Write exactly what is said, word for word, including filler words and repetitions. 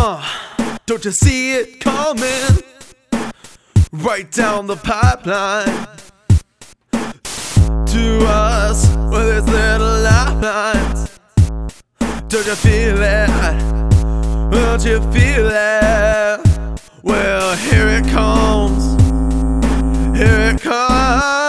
Uh, don't you see it coming? Right down the pipeline to us with its little lifelines. Don't you feel it? Don't you feel it? Well, here it comes. Here it comes.